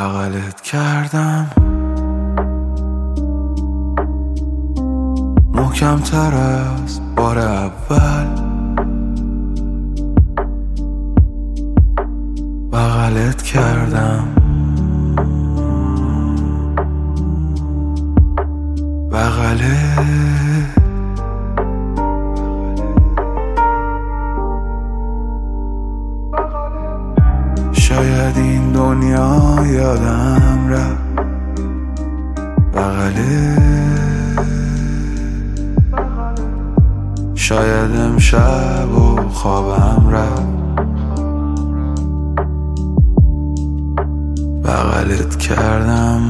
بغلت کردم محکم‌تر از بار اول، بغلت کردم بغلت. شاید این دنیا یادم رفت بغلت، شاید امشب و خوابم رفت بغلت کردم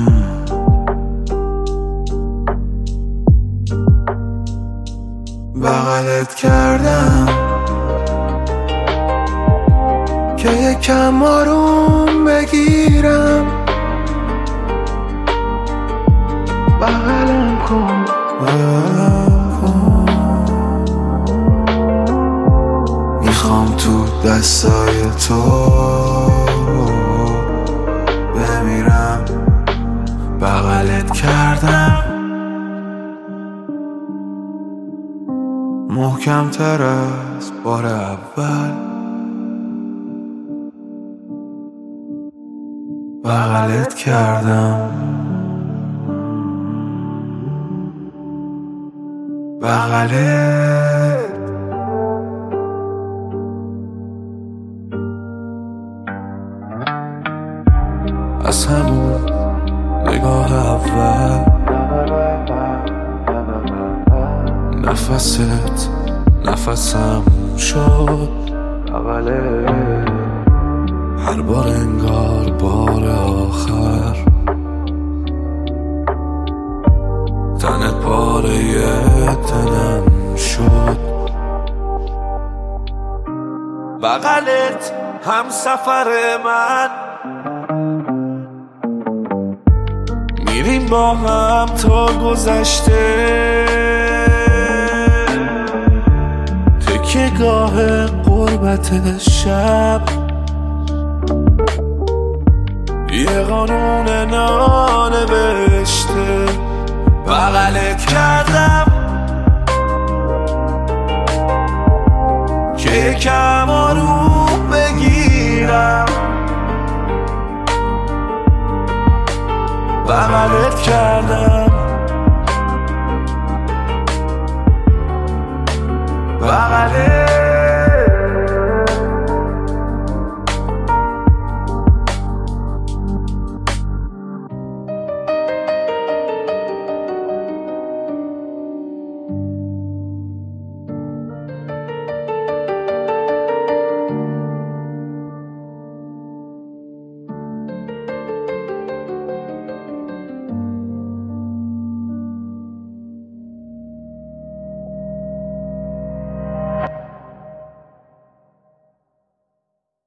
بغلت کردم که یکم آروم بگیرم. بغلم کن میخوام تو دستای تو بمیرم. بغلت کردم محکم‌تر از بار اول، بغلت کردم بغلت. از همون نگاه اول نفست نفسم شد بغلت. هر بار انگار بار آخر تنت پاره تنم شد بغلت. هم سفر من میریم با هم تا گذشته، تکیه‌گاه قربت شب، یه قانون نانوشته. بغلت کردم که یکم آروم بگیرم. بغلت کردم بغلت.